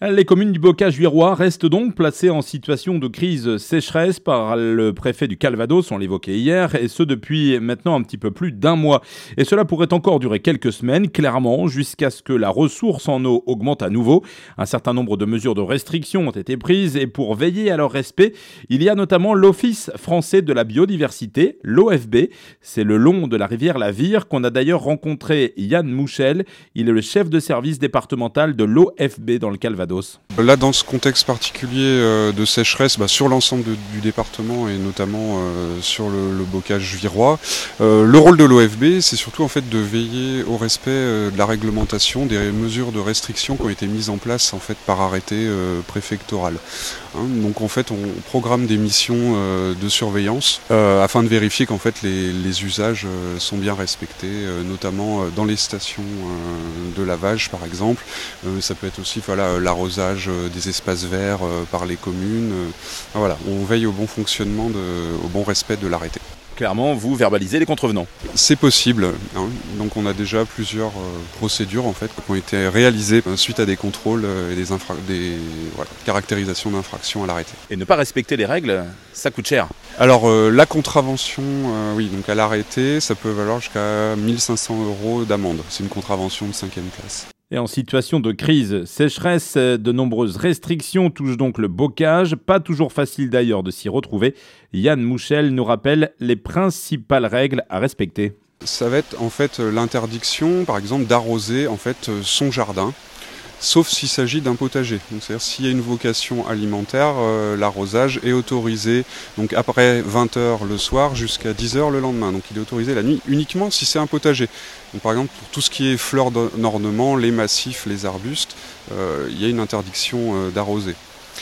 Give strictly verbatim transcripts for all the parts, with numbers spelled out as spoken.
Les communes du Bocage-Virois restent donc placées en situation de crise sécheresse par le préfet du Calvados, on l'évoquait hier, et ce depuis maintenant un petit peu plus d'un mois. Et cela pourrait encore durer quelques semaines, clairement, jusqu'à ce que la ressource en eau augmente à nouveau. Un certain nombre de mesures de restriction ont été prises et pour veiller à leur respect, il y a notamment l'Office français de la biodiversité, l'O F B. C'est le long de la rivière la Vire qu'on a d'ailleurs rencontré Yann Mouchel. Il est le chef de service départemental de l'O F B dans le Calvados. Là, dans ce contexte particulier euh, de sécheresse, bah, sur l'ensemble de, du département et notamment euh, sur le, le bocage virois, euh, le rôle de l'O F B, c'est surtout en fait de veiller au respect euh, de la réglementation, des mesures de restriction qui ont été mises en place en fait par arrêté euh, préfectoral. Hein, donc en fait, on programme des missions euh, de surveillance euh, afin de vérifier qu'en fait les, les usages euh, sont bien respectés, euh, notamment euh, dans les stations euh, de lavage par exemple. Euh, ça peut être aussi voilà l'arrosage euh, des espaces verts euh, par les communes. Euh, voilà, on veille au bon fonctionnement, de, au bon respect de l'arrêté. Clairement, vous verbalisez les contrevenants. C'est possible. Hein. Donc on a déjà plusieurs euh, procédures en fait qui ont été réalisées euh, suite à des contrôles euh, et des, infra- des voilà, caractérisations d'infraction à l'arrêté. Et ne pas respecter les règles, ça coûte cher. Alors euh, la contravention, euh, oui, donc à l'arrêté, ça peut valoir jusqu'à mille cinq cents euros d'amende. C'est une contravention de cinquième classe. Et en situation de crise, sécheresse, de nombreuses restrictions touchent donc le bocage. Pas toujours facile d'ailleurs de s'y retrouver. Yann Mouchel nous rappelle les principales règles à respecter. Ça va être en fait l'interdiction, par exemple, d'arroser en fait son jardin, sauf s'il s'agit d'un potager. Donc, c'est-à-dire s'il y a une vocation alimentaire, euh, l'arrosage est autorisé donc après vingt heures le soir jusqu'à dix heures le lendemain. Donc il est autorisé la nuit uniquement si c'est un potager. Donc, par exemple, pour tout ce qui est fleurs d'ornement, les massifs, les arbustes, euh, il y a une interdiction euh, d'arroser.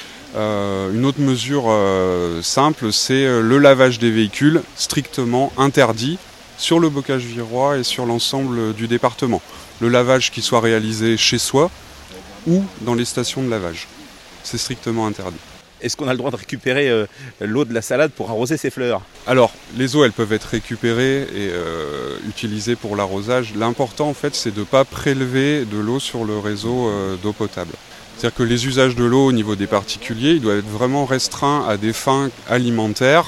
Euh, une autre mesure euh, simple, c'est euh, le lavage des véhicules, strictement interdit sur le bocage virois et sur l'ensemble du département. Le lavage qui soit réalisé chez soi ou dans les stations de lavage. C'est strictement interdit. Est-ce qu'on a le droit de récupérer euh, l'eau de la salade pour arroser ses fleurs ? Alors, les eaux, elles peuvent être récupérées et euh, utilisées pour l'arrosage. L'important, en fait, c'est de ne pas prélever de l'eau sur le réseau euh, d'eau potable. C'est-à-dire que les usages de l'eau au niveau des particuliers, ils doivent être vraiment restreints à des fins alimentaires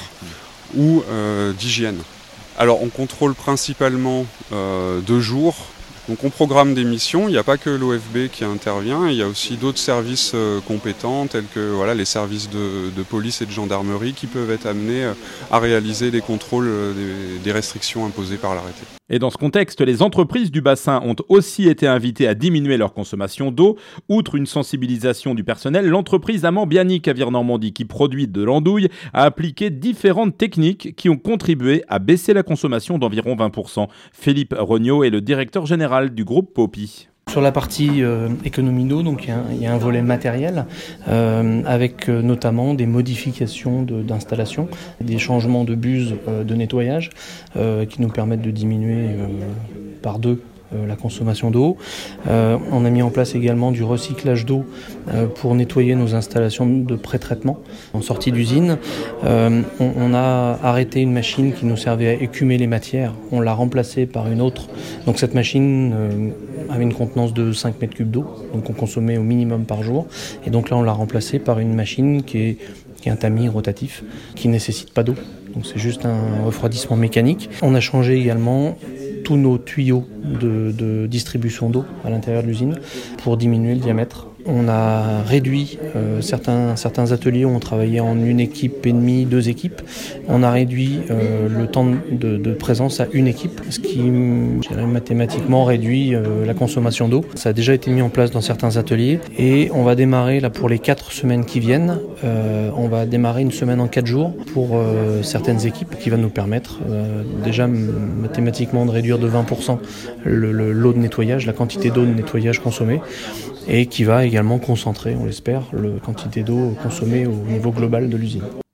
ou euh, d'hygiène. Alors, on contrôle principalement euh, deux jours. Donc on programme des missions, il n'y a pas que l'O F B qui intervient, il y a aussi d'autres services euh, compétents tels que voilà, les services de, de police et de gendarmerie qui peuvent être amenés euh, à réaliser des contrôles euh, des, des restrictions imposées par l'arrêté. Et dans ce contexte, les entreprises du bassin ont aussi été invitées à diminuer leur consommation d'eau. Outre une sensibilisation du personnel, l'entreprise Amand Bianic à Vire-Normandie, qui produit de l'andouille, a appliqué différentes techniques qui ont contribué à baisser la consommation d'environ vingt pour cent. Philippe Regnault est le directeur général du groupe Poppy. Sur la partie euh, économie d'eau, donc il y a un, il y a un volet matériel euh, avec euh, notamment des modifications de, d'installation, des changements de buses euh, de nettoyage euh, qui nous permettent de diminuer euh, par deux euh, la consommation d'eau. Euh, on a mis en place également du recyclage d'eau euh, pour nettoyer nos installations de pré-traitement en sortie d'usine. Euh, on, on a arrêté une machine qui nous servait à écumer les matières. On l'a remplacée par une autre. Donc cette machine euh, avait une contenance de cinq mètres cubes d'eau, donc on consommait au minimum par jour. Et donc là, on l'a remplacée par une machine qui est, qui est un tamis rotatif, qui ne nécessite pas d'eau. Donc c'est juste un refroidissement mécanique. On a changé également tous nos tuyaux de, de distribution d'eau à l'intérieur de l'usine pour diminuer le diamètre. On a réduit euh, certains, certains ateliers où on travaillait en une équipe et demie, deux équipes. On a réduit euh, le temps de, de présence à une équipe, ce qui, je dirais, mathématiquement réduit euh, la consommation d'eau. Ça a déjà été mis en place dans certains ateliers et on va démarrer là pour les quatre semaines qui viennent. Euh, on va démarrer une semaine en quatre jours pour euh, certaines équipes qui va nous permettre euh, déjà mathématiquement de réduire de vingt pour cent le, le, l'eau de nettoyage, la quantité d'eau de nettoyage consommée, et qui va également concentrer, on l'espère, la quantité d'eau consommée au niveau global de l'usine.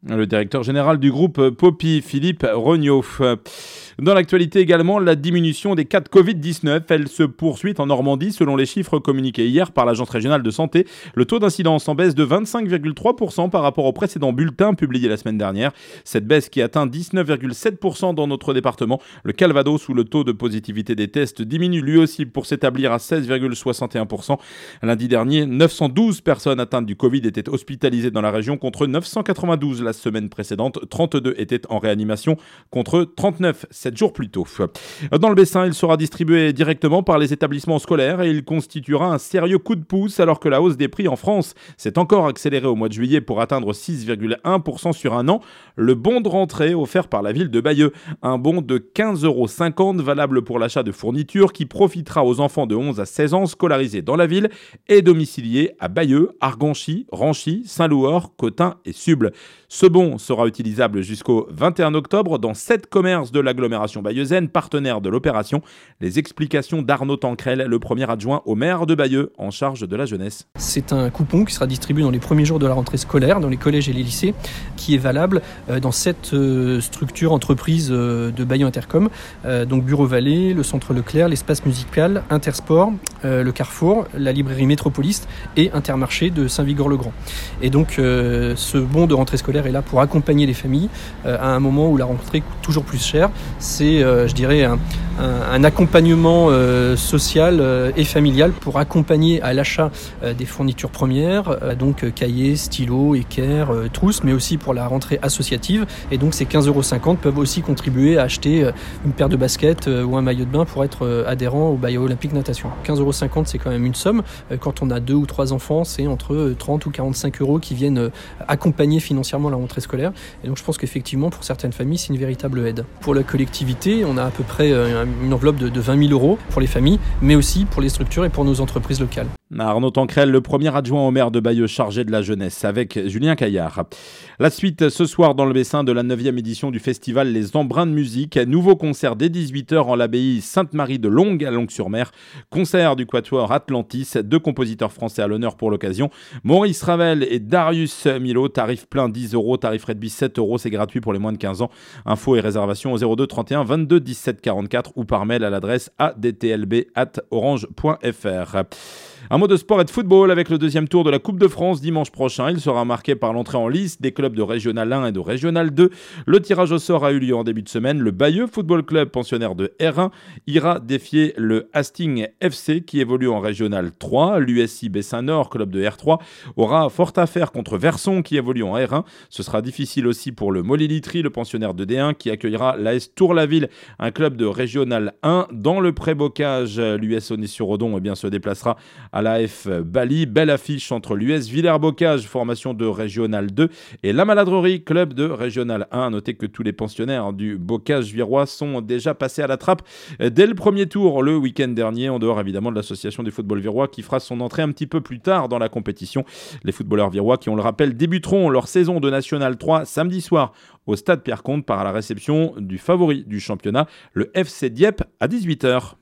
Le directeur général du groupe Poppy, Philippe Regnault. Dans l'actualité également, la diminution des cas de covid dix-neuf, elle se poursuit en Normandie. Selon les chiffres communiqués hier par l'Agence régionale de santé, le taux d'incidence en baisse de vingt-cinq virgule trois pour cent par rapport au précédent bulletin publié la semaine dernière. Cette baisse qui atteint dix-neuf virgule sept pour cent dans notre département. Le Calvados, où le taux de positivité des tests diminue lui aussi pour s'établir à seize virgule soixante et un pour cent. Lundi dernier, neuf cent douze personnes atteintes du Covid étaient hospitalisées dans la région contre neuf cent quatre-vingt-douze la semaine précédente. trente-deux étaient en réanimation contre trente-neuf sept jours plus tôt. Dans le Bessin, il sera distribué directement par les établissements scolaires et il constituera un sérieux coup de pouce alors que la hausse des prix en France s'est encore accélérée au mois de juillet pour atteindre six virgule un pour cent sur un an. Le bon de rentrée offert par la ville de Bayeux, un bon de quinze euros cinquante valable pour l'achat de fournitures qui profitera aux enfants de onze à seize ans scolarisés dans la ville et domiciliés à Bayeux, Arganchy, Ranchy, Saint-Louor, Cotin et Suble. Ce bon sera utilisable jusqu'au vingt et un octobre dans sept commerces de l'agglomération bayeuxaine, partenaires de l'opération. Les explications d'Arnaud Tancrel, le premier adjoint au maire de Bayeux en charge de la jeunesse. C'est un coupon qui sera distribué dans les premiers jours de la rentrée scolaire, dans les collèges et les lycées, qui est valable dans sept structures entreprises de Bayeux Intercom, donc Bureau Vallée, le Centre Leclerc, l'Espace Musical, Intersport, le Carrefour, la librairie Métropolis et Intermarché de Saint-Vigor-le-Grand. Et donc ce bon de rentrée scolaire est là pour accompagner les familles euh, à un moment où la rentrée coûte toujours plus cher. C'est, euh, je dirais, un, un, un accompagnement euh, social euh, et familial pour accompagner à l'achat euh, des fournitures premières, euh, donc euh, cahiers, stylos, équerres, euh, trousses, mais aussi pour la rentrée associative. Et donc ces quinze euros cinquante peuvent aussi contribuer à acheter euh, une paire de baskets euh, ou un maillot de bain pour être euh, adhérent au Bayeux Olympique Natation. quinze euros cinquante, c'est quand même une somme. Euh, quand on a deux ou trois enfants, c'est entre trente ou quarante-cinq euros qui viennent euh, accompagner financièrement la rentrée scolaire. Et donc je pense qu'effectivement, pour certaines familles, c'est une véritable aide. Pour la collectivité, on a à peu près une enveloppe de, de vingt mille euros pour les familles, mais aussi pour les structures et pour nos entreprises locales. Arnaud Tancrel, le premier adjoint au maire de Bayeux chargé de la jeunesse, avec Julien Caillard. La suite ce soir dans le Bessin de la neuvième édition du festival Les Embruns de musique. Nouveau concert dès dix-huit heures en l'abbaye Sainte-Marie de Longue à Longues-sur-Mer. Concert du quatuor Atlantis, deux compositeurs français à l'honneur pour l'occasion. Maurice Ravel et Darius Milhaud, tarif plein dix euros, tarif réduit sept euros, c'est gratuit pour les moins de quinze ans. Infos et réservations au zéro deux trente et un vingt-deux dix-sept quarante-quatre ou par mail à l'adresse a d t l b arobase orange point f r. Un mot de sport et de football avec le deuxième tour de la Coupe de France dimanche prochain. Il sera marqué par l'entrée en lice des clubs de Régional un et de Régional deux. Le tirage au sort a eu lieu en début de semaine. Le Bayeux Football Club, pensionnaire de R un, ira défier le Hastings F C qui évolue en Régional trois. L'U S I Bessin-Nord, club de R trois, aura fort à faire contre Verson qui évolue en R un. Ce sera difficile aussi pour le Molly-Litry, le pensionnaire de D un, qui accueillera l'A S Tour-la-Ville, un club de Régional un. Dans le pré-bocage, l'U S Aulnay-sur-Odon eh bien, se déplacera à l'A F Bali. Belle affiche entre l'U S Villers-Bocage, formation de Régional deux, et la Maladrerie, club de Régional un. Notez que tous les pensionnaires du Bocage virois sont déjà passés à la trappe dès le premier tour le week-end dernier, en dehors évidemment de l'association du football virois qui fera son entrée un petit peu plus tard dans la compétition. Les footballeurs virois qui, on le rappelle, débuteront leur saison de National trois samedi soir au stade Pierre-Comte par la réception du favori du championnat, le F C Dieppe, à dix-huit heures.